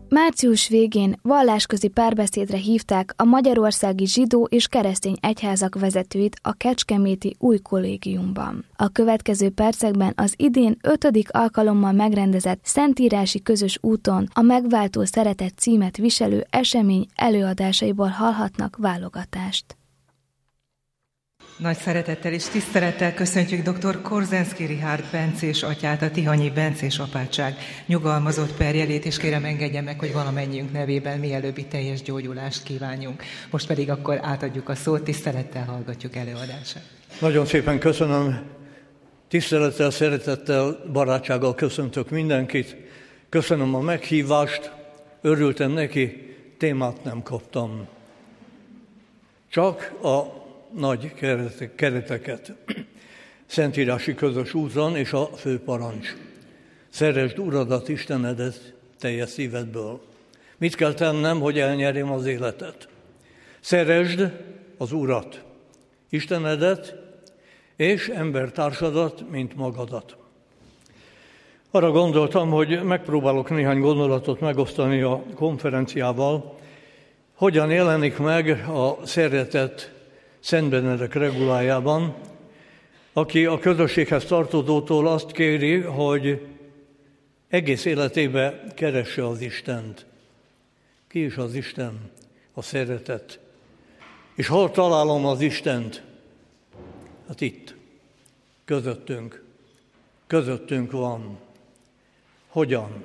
Március végén vallásközi párbeszédre hívták a magyarországi zsidó és keresztény egyházak vezetőit a kecskeméti új kollégiumban. A következő percekben az idén 5. alkalommal megrendezett Szentírási Közös úton a Megváltó Szeretet címet viselő esemény előadásaiból hallhatnak válogatást. Nagy szeretettel és tisztelettel köszöntjük dr. Korzenszky Richárd bencés atyát, a Tihanyi Bencés Apátság nyugalmazott perjelét, és kérem engedje meg, hogy valamennyiünk nevében mielőbbi teljes gyógyulást kívánjunk. Most pedig akkor átadjuk a szót, tisztelettel hallgatjuk előadását. Nagyon szépen köszönöm, tisztelettel, szeretettel, barátsággal köszöntök mindenkit. Köszönöm a meghívást, örültem neki, témát nem kaptam. Csak a nagy kereteket. Szentírási Közös úton és a főparancs. Szeresd Uradat, Istenedet teljes szívedből. Mit kell tennem, hogy elnyerjem az életet? Szeresd az Urat, Istenedet és embertársadat, mint magadat. Arra gondoltam, hogy megpróbálok néhány gondolatot megosztani a konferenciával, hogyan jelenik meg a szeretet Szent Benedek regulájában, aki a közösséghez tartozótól azt kéri, hogy egész életébe keresse az Istent. Ki is az Isten? A szeretet. És hol találom az Istent? Hát itt, közöttünk. Közöttünk van. Hogyan?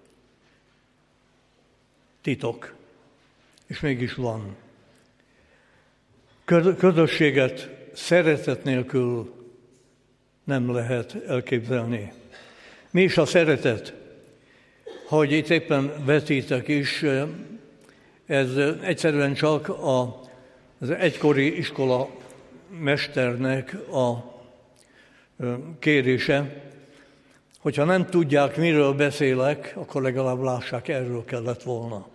Titok. És mégis van. Közösséget szeretet nélkül nem lehet elképzelni. Mi is a szeretet? Hogy itt éppen vetítek is, ez egyszerűen csak az egykori iskola mesternek a kérése. Hogyha nem tudják, miről beszélek, akkor legalább lássák, erről kellett volna.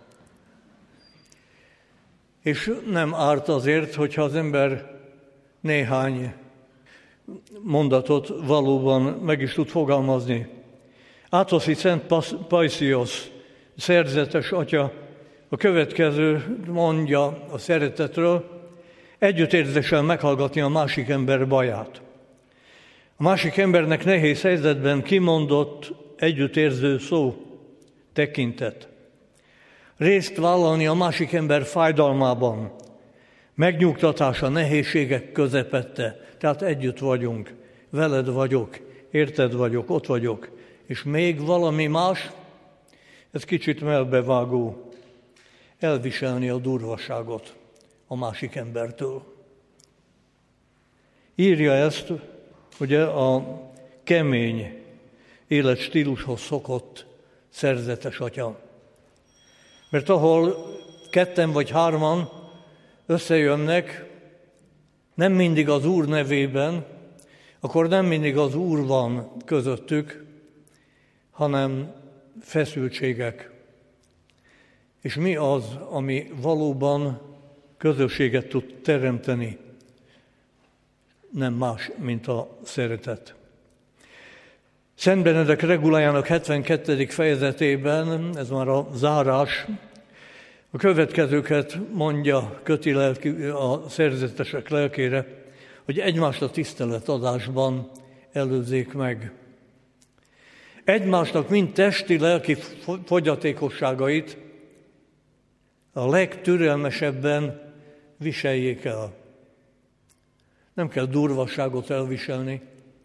És nem árt azért, hogyha az ember néhány mondatot valóban meg is tud fogalmazni. Átoszi Szent Pajsziosz, szerzetes atya, a következő mondja a szeretetről: együttérzéssel meghallgatni a másik ember baját. A másik embernek nehéz helyzetben kimondott együttérző szó, tekintet. Részt vállalni a másik ember fájdalmában, megnyugtatása nehézségek közepette, tehát együtt vagyunk, veled vagyok, érted vagyok, ott vagyok, és még valami más, ez kicsit melbevágó, elviselni a durvaságot a másik embertől. Írja ezt, ugye, a kemény életstílushoz szokott szerzetes atya. Mert ahol ketten vagy hárman összejönnek, nem mindig az Úr nevében, akkor nem mindig az Úr van közöttük, hanem feszültségek. És mi az, ami valóban közösséget tud teremteni? Nem más, mint a szeretet. Szent Benedek regulájának 72. fejezetében, ez már a zárás, a következőket mondja, köti a szerzetesek lelkére, hogy egymást a tiszteletadásban előzzék meg. Egymásnak mind testi-lelki fogyatékosságait a legtürelmesebben viseljék el. Nem kell durvasságot elviselni.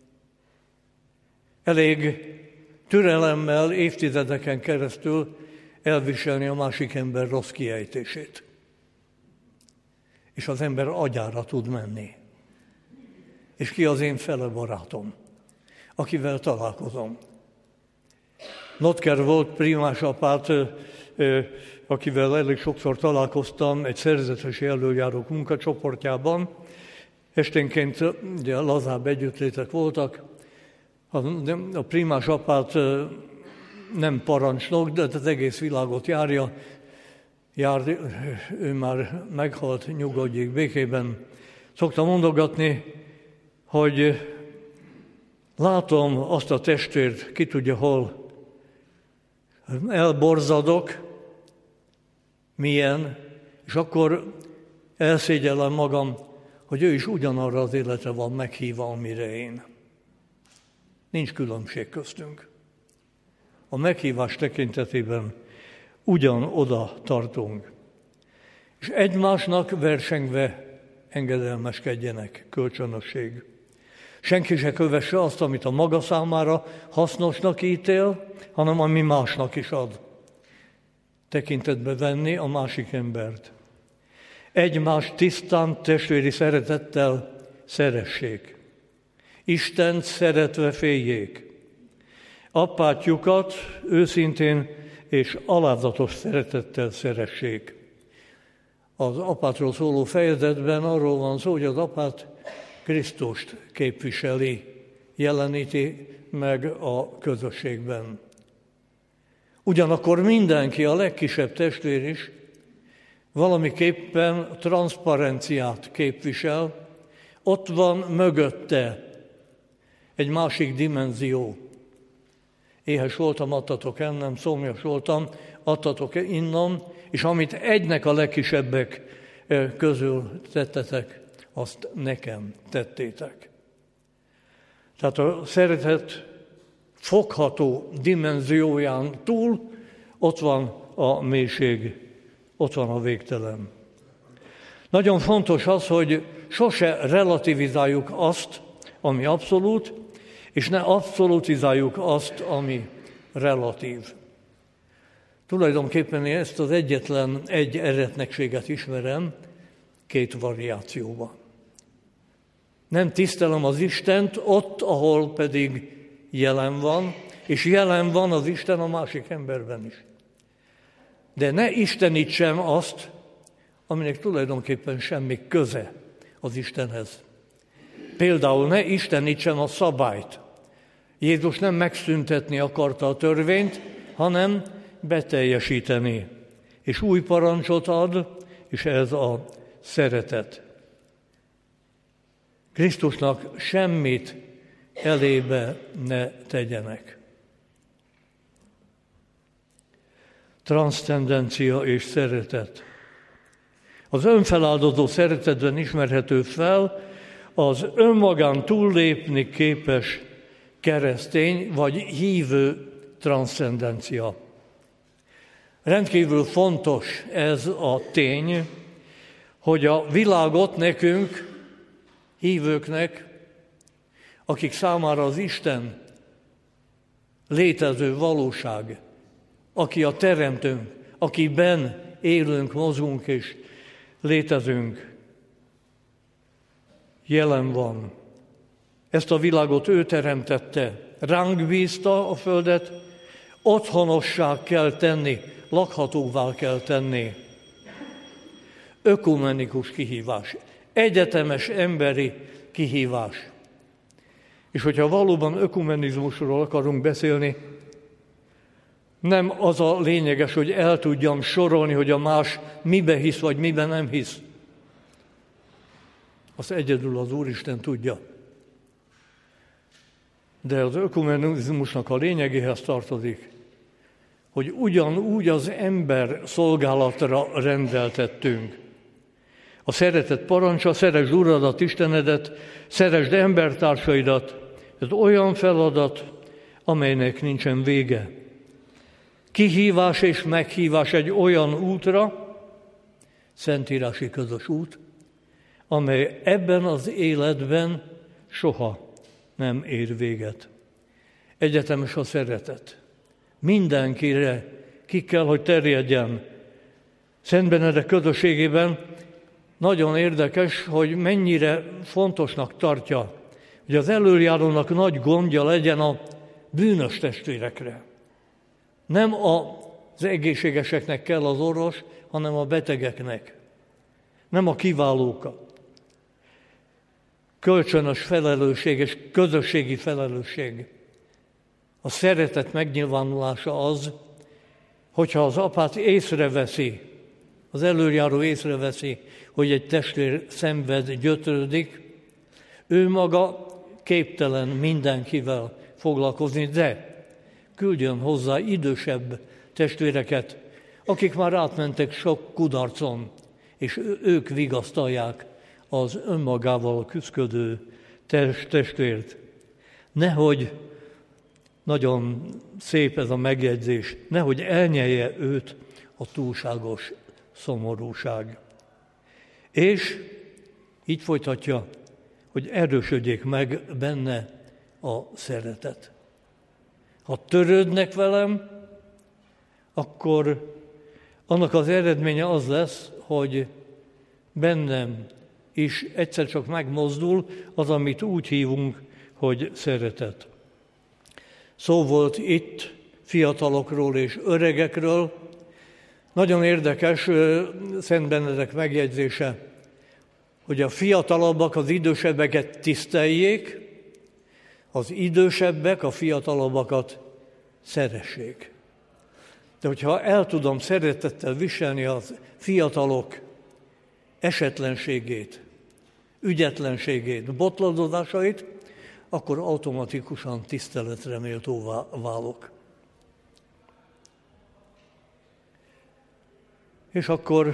Elég türelemmel évtizedeken keresztül elviselni a másik ember rossz kiejtését. És az ember agyára tud menni. És ki az én fele barátom, akivel találkozom. Notker volt primás apát, akivel elég sokszor találkoztam egy szerzetesi előjárók munkacsoportjában. Esténként ugye lazább együttlétek voltak. A primás apát nem parancsnok, de az egész világot jár, ő már meghalt, nyugodjék békében. Szoktam mondogatni, hogy látom azt a testvért, ki tudja hol, elborzadok, milyen, és akkor elszégyellem magam, hogy ő is ugyanarra az életre van meghívva, amire én. Nincs különbség köztünk. A meghívás tekintetében ugyanoda tartunk. És egymásnak versengve engedelmeskedjenek, kölcsönösség. Senki se kövesse azt, amit a maga számára hasznosnak ítél, hanem ami másnak is ad. Tekintetbe venni a másik embert. Egymást tisztán, testvéri szeretettel szeressék. Istent szeretve féljék. Apátjukat őszintén és alázatos szeretettel szeressék. Az apátról szóló fejezetben arról van szó, hogy az apát Krisztust képviseli, jeleníti meg a közösségben. Ugyanakkor mindenki, a legkisebb testvér is valamiképpen transzparenciát képvisel, ott van mögötte egy másik dimenzió. Éhes voltam, adtatok ennem, szomjas voltam, adtatok innom, és amit egynek a legkisebbek közül tettetek, azt nekem tettétek. Tehát a szeretet fogható dimenzióján túl ott van a mélység, ott van a végtelen. Nagyon fontos az, hogy sose relativizáljuk azt, ami abszolút, és ne abszolutizáljuk azt, ami relatív. Tulajdonképpen én ezt az egyetlen egy eretnekséget ismerem, két variációban. Nem tisztelem az Istent ott, ahol pedig jelen van, és jelen van az Isten a másik emberben is. De ne istenítsem azt, aminek tulajdonképpen semmi köze az Istenhez. Például ne istenítsem a szabályt. Jézus nem megszüntetni akarta a törvényt, hanem beteljesíteni. És új parancsot ad, és ez a szeretet. Krisztusnak semmit elébe ne tegyenek. Transzcendencia és szeretet. Az önfeláldozó szeretetben ismerhető fel az önmagán túllépni képes keresztény vagy hívő transzcendencia. Rendkívül fontos ez a tény, hogy a világot nekünk, hívőknek, akik számára az Isten létező valóság, aki a teremtőnk, akiben élünk, mozgunk és létezünk, jelen van. Ezt a világot ő teremtette, ránk bízta a földet, otthonossá kell tenni, lakhatóvá kell tenni. Ökumenikus kihívás, egyetemes emberi kihívás. És hogyha valóban ökumenizmusról akarunk beszélni, nem az a lényeges, hogy el tudjam sorolni, hogy a más mibe hisz, vagy mibe nem hisz. Azt egyedül az Úristen tudja. De az ökumenizmusnak a lényegéhez tartozik, hogy ugyanúgy az ember szolgálatra rendeltettünk. A szeretet parancsa, szeresd Uradat, Istenedet, szeresd embertársaidat, ez olyan feladat, amelynek nincsen vége. Kihívás és meghívás egy olyan útra, szentírási közös út, amely ebben az életben soha nem ér véget. Egyetemes a szeretet. Mindenkire ki kell, hogy terjedjen. Szent Benedek közösségében nagyon érdekes, hogy mennyire fontosnak tartja, hogy az elöljárónak nagy gondja legyen a bűnös testvérekre. Nem az egészségeseknek kell az orvos, hanem a betegeknek. Nem a kiválókat. Kölcsönös felelősség és közösségi felelősség. A szeretet megnyilvánulása az, hogyha az apát észreveszi, az elöljáró észreveszi, hogy egy testvér szenved, gyötrődik, ő maga képtelen mindenkivel foglalkozni, de küldjön hozzá idősebb testvéreket, akik már átmentek sok kudarcon, és ők vigasztalják az önmagával küszködő testvért. Nehogy, nagyon szép ez a megjegyzés, nehogy elnyelje őt a túlságos szomorúság. És így folytatja, hogy erősödjék meg benne a szeretet. Ha törődnek velem, akkor annak az eredménye az lesz, hogy bennem is egyszer csak megmozdul az, amit úgy hívunk, hogy szeretet. Szó volt itt fiatalokról és öregekről. Nagyon érdekes Szent Benedek megjegyzése, hogy a fiatalabbak az idősebbeket tiszteljék, az idősebbek a fiatalabbakat szeressék. De hogyha el tudom szeretettel viselni a fiatalok esetlenségét, ügyetlenségét, botladozásait, akkor automatikusan tiszteletre méltóvá válok. És akkor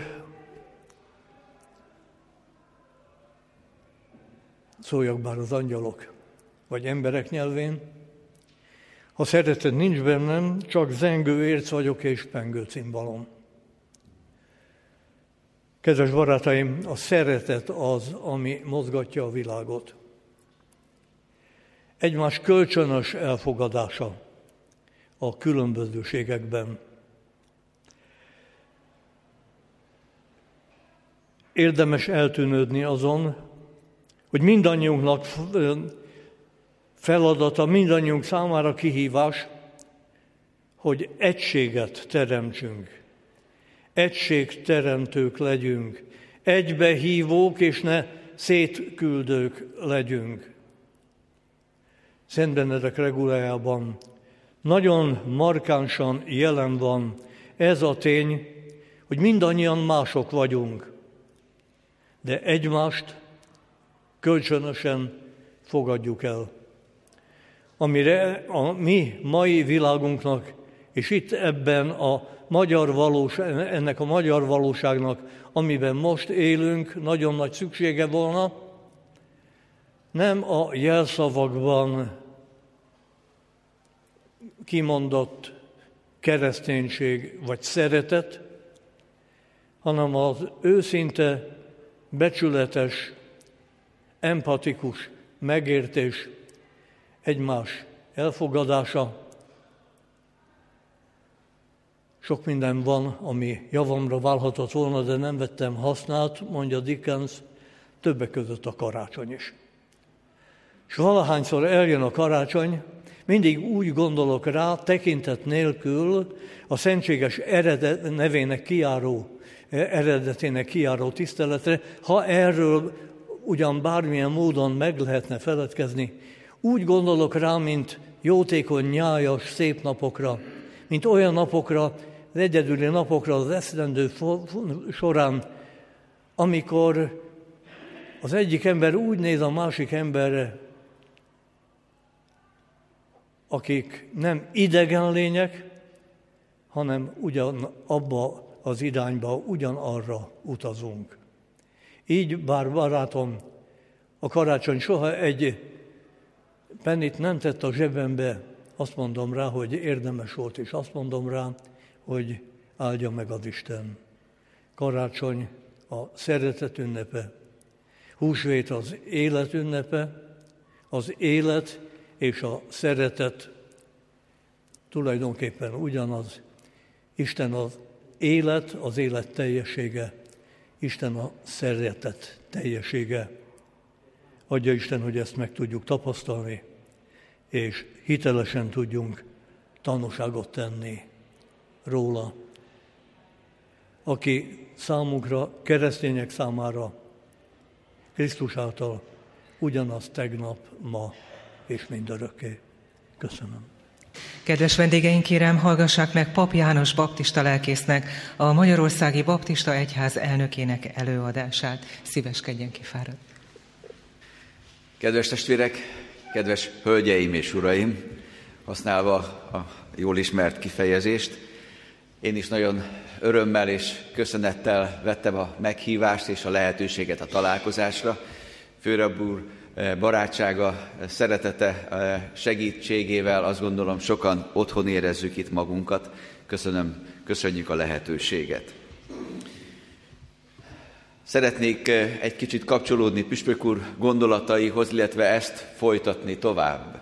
szóljak bár az angyalok, vagy emberek nyelvén, ha szeretet nincs bennem, csak zengő érc vagyok és pengő cimbalom. Kedves barátaim, a szeretet az, ami mozgatja a világot. Egymás kölcsönös elfogadása a különbözőségekben. Érdemes eltűnődni azon, hogy mindannyiunknak feladata, mindannyiunk számára kihívás, hogy egységet teremtsünk. Egységteremtők legyünk, egybehívók és ne szétküldők legyünk. Szent Benedek regulájában nagyon markánsan jelen van ez a tény, hogy mindannyian mások vagyunk, de egymást kölcsönösen fogadjuk el. Amire a mi mai világunknak, és itt ebben ennek a magyar valóságnak, amiben most élünk, nagyon nagy szüksége volna, nem a jelszavakban kimondott kereszténység vagy szeretet, hanem az őszinte, becsületes, empatikus megértés, egymás elfogadása. Sok minden van, ami javamra válhatott volna, de nem vettem hasznát, mondja Dickens, többek között a karácsony is. És valahányszor eljön a karácsony, mindig úgy gondolok rá, tekintet nélkül a szentséges eredetének kijáró tiszteletre, ha erről ugyan bármilyen módon meg lehetne feledkezni, úgy gondolok rá, mint jótékony, nyájas, szép napokra, mint olyan napokra, az egyedüli napokra az esztendő során, amikor az egyik ember úgy néz a másik emberre, akik nem idegen lények, hanem abba az irányba, ugyanarra utazunk. Így, bár barátom, a karácsony soha egy pennit nem tett a zsebembe, azt mondom rá, hogy érdemes volt, és azt mondom rá, hogy áldja meg az Isten. Karácsony a szeretet ünnepe, húsvét az élet ünnepe, az élet és a szeretet tulajdonképpen ugyanaz. Isten az élet teljessége, Isten a szeretet teljessége. Adja Isten, hogy ezt meg tudjuk tapasztalni, és hitelesen tudjunk tanúságot tenni róla, aki számunkra, keresztények számára Krisztus által ugyanaz tegnap, ma és mindörökké. Köszönöm. Kedves vendégeink, kérem, hallgassák meg Pap János baptista lelkésznek a Magyarországi Baptista Egyház elnökének előadását. Szíveskedjen ki, fáradt. Kedves testvérek, kedves hölgyeim és uraim, használva a jól ismert kifejezést, Én is nagyon örömmel és köszönettel vettem a meghívást és a lehetőséget a találkozásra. Főrabb úr barátsága, szeretete, segítségével azt gondolom sokan otthon érezzük itt magunkat. Köszönjük a lehetőséget. Szeretnék egy kicsit kapcsolódni püspök úr gondolataihoz, illetve ezt folytatni tovább.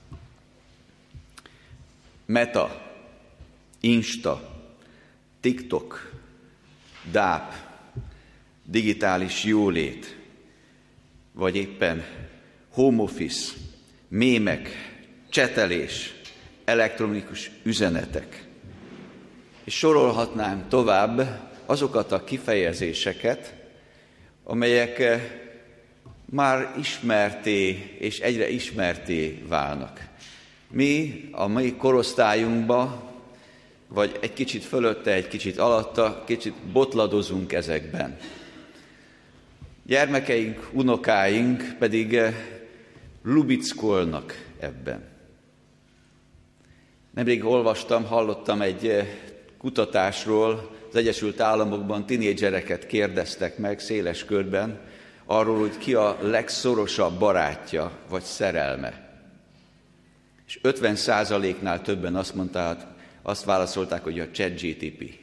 Meta, Insta, TikTok, DAP, digitális jólét, vagy éppen home office, mémek, csetelés, elektronikus üzenetek. És sorolhatnám tovább azokat a kifejezéseket, amelyek már ismerté és egyre ismerté válnak. Mi a mai korosztályunkban, vagy egy kicsit fölötte, egy kicsit alatta, kicsit botladozunk ezekben. Gyermekeink, unokáink pedig lubickolnak ebben. Nemrég hallottam egy kutatásról, az Egyesült Államokban tinédzsereket kérdeztek meg széles körben arról, hogy ki a legszorosabb barátja vagy szerelme. És 50%-nál többen azt válaszolták, hogy a ChatGPT.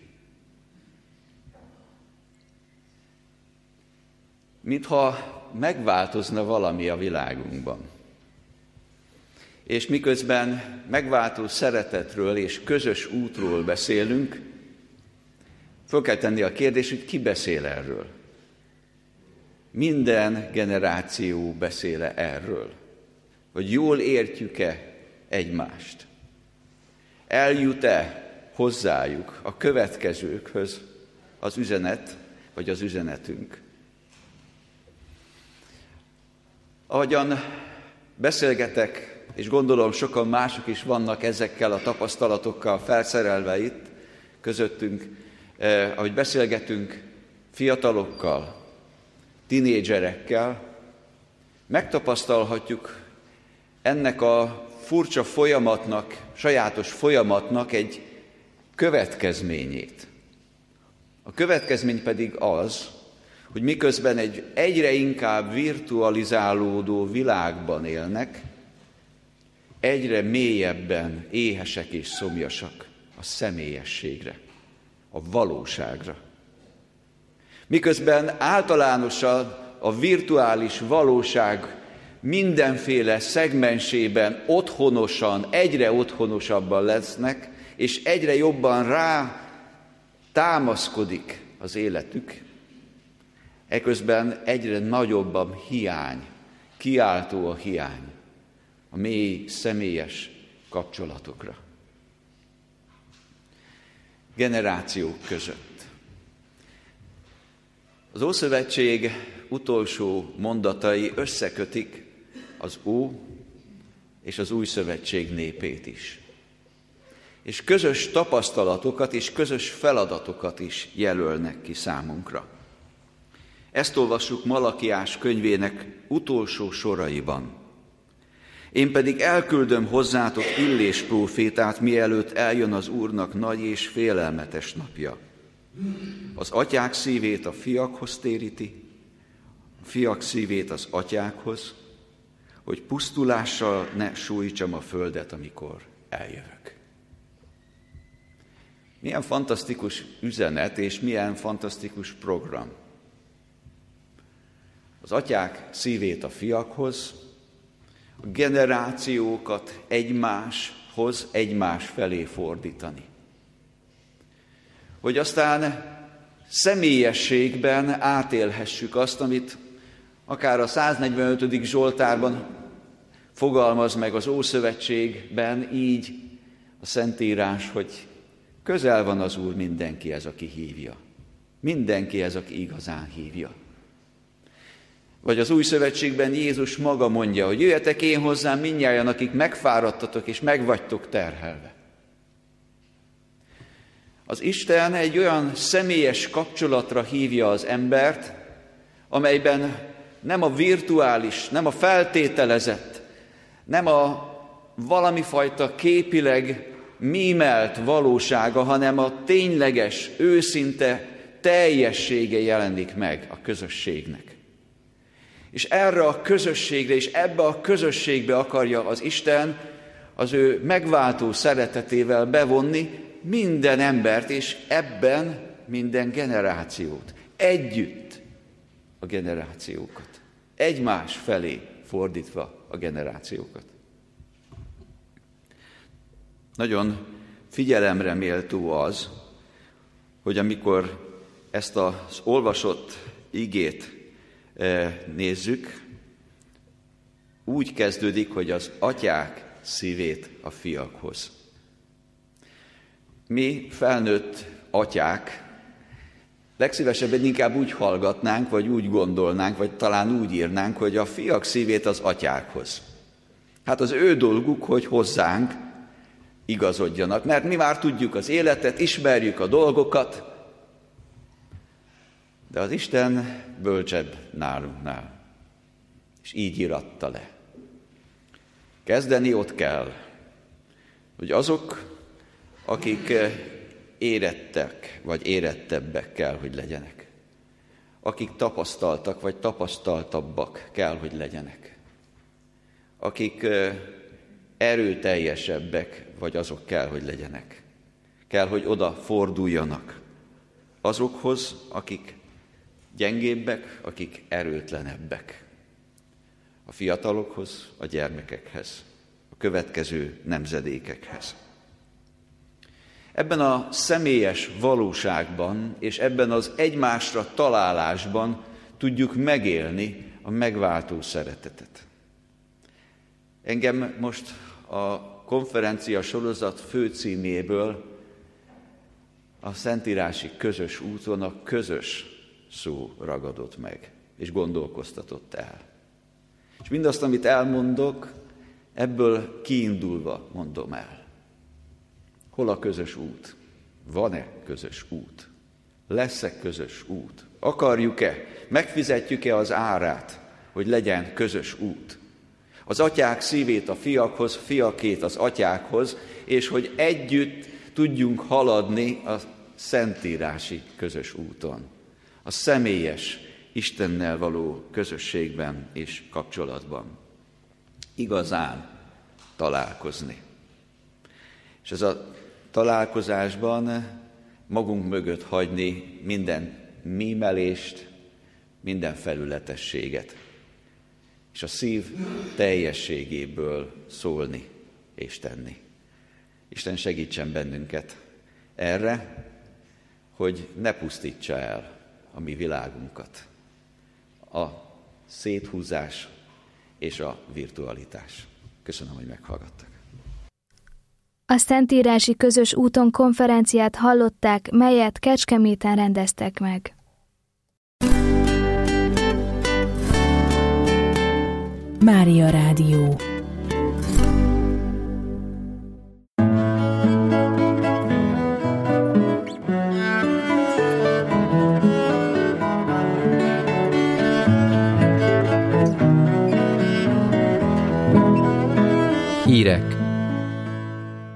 Mintha megváltozna valami a világunkban. És miközben megváltó szeretetről és közös útról beszélünk, föl kell tenni a kérdést, hogy ki beszél erről. Minden generáció beszél erről. Hogy jól értjük-e egymást. Eljut-e hozzájuk, a következőkhöz az üzenet, vagy az üzenetünk. Ahogyan beszélgetek, és gondolom sokan mások is vannak ezekkel a tapasztalatokkal felszerelve itt közöttünk, ahogy beszélgetünk fiatalokkal, tinédzserekkel, megtapasztalhatjuk ennek a furcsa folyamatnak, sajátos folyamatnak egy következményét. A következmény pedig az, hogy miközben egy egyre inkább virtualizálódó világban élnek, egyre mélyebben éhesek és szomjasak a személyességre, a valóságra. Miközben általánosan a virtuális valóság mindenféle szegmensében otthonosan, egyre otthonosabban lesznek, és egyre jobban rá támaszkodik az életük, eközben egyre nagyobb a hiány, kiáltó a hiány a mély személyes kapcsolatokra. Generációk között. Az Ószövetség utolsó mondatai összekötik az Ó és az Új Szövetség népét is. És közös tapasztalatokat és közös feladatokat is jelölnek ki számunkra. Ezt olvassuk Malakiás könyvének utolsó soraiban. Én pedig elküldöm hozzátok Illés prófétát, mielőtt eljön az Úrnak nagy és félelmetes napja. Az atyák szívét a fiakhoz téríti, a fiak szívét az atyákhoz, hogy pusztulással ne sújtsam a földet, amikor eljövök. Milyen fantasztikus üzenet, és milyen fantasztikus program. Az atyák szívét a fiakhoz, a generációkat egymáshoz, egymás felé fordítani. Hogy aztán személyességben átélhessük azt, amit akár a 145. Zsoltárban fogalmaz meg az Ószövetségben, így a Szentírás, hogy közel van az Úr mindenkihez, aki hívja. Mindenkihez, aki igazán hívja. Vagy az Új Szövetségben Jézus maga mondja, hogy jöjjetek én hozzám mindnyájan, akik megfáradtatok és megvagytok terhelve. Az Isten egy olyan személyes kapcsolatra hívja az embert, amelyben nem a virtuális, nem a feltételezett, nem a valamifajta képileg mímelt valósága, hanem a tényleges, őszinte teljessége jelenik meg a közösségnek. És erre a közösségre és ebbe a közösségbe akarja az Isten az ő megváltó szeretetével bevonni minden embert, és ebben minden generációt. Együtt a generációkat. Egymás felé fordítva a generációkat. Nagyon figyelemre méltó az, hogy amikor ezt az olvasott igét nézzük, úgy kezdődik, hogy az atyák szívét a fiakhoz. Mi felnőtt atyák legszívesebben inkább úgy hallgatnánk, vagy úgy gondolnánk, vagy talán úgy írnánk, hogy a fiak szívét az atyákhoz. Hát az ő dolguk, hogy hozzánk igazodjanak, mert mi már tudjuk az életet, ismerjük a dolgokat, de az Isten bölcsebb nálunknál, és így íratta le. Kezdeni ott kell, hogy azok, akik érettek, vagy érettebbek kell, hogy legyenek. Akik tapasztaltak, vagy tapasztaltabbak kell, hogy legyenek. Akik erőteljesebbek, vagy azok kell, hogy legyenek. Kell, hogy oda forduljanak azokhoz, akik gyengébbek, akik erőtlenebbek. A fiatalokhoz, a gyermekekhez, a következő nemzedékekhez. Ebben a személyes valóságban és ebben az egymásra találásban tudjuk megélni a megváltó szeretetet. Engem most a konferencia sorozat főcíméből a szentírási közös úton a közös szó ragadott meg, és gondolkoztatott el. És mindazt, amit elmondok, ebből kiindulva mondom el. Hol a közös út? Van-e közös út? Lesz-e közös út? Akarjuk-e? Megfizetjük-e az árát, hogy legyen közös út? Az atyák szívét a fiakhoz, fiakét az atyákhoz, és hogy együtt tudjunk haladni a szentírási közös úton. A személyes Istennel való közösségben és kapcsolatban. Igazán találkozni. És ez a találkozásban magunk mögött hagyni minden mímelést, minden felületességet, és a szív teljességéből szólni és tenni. Isten segítsen bennünket erre, hogy ne pusztítsa el a mi világunkat a széthúzás és a virtualitás. Köszönöm, hogy meghallgattak. A Szentírási Közös úton konferenciát hallották, melyet Kecskeméten rendeztek meg. Mária Rádió. Hírek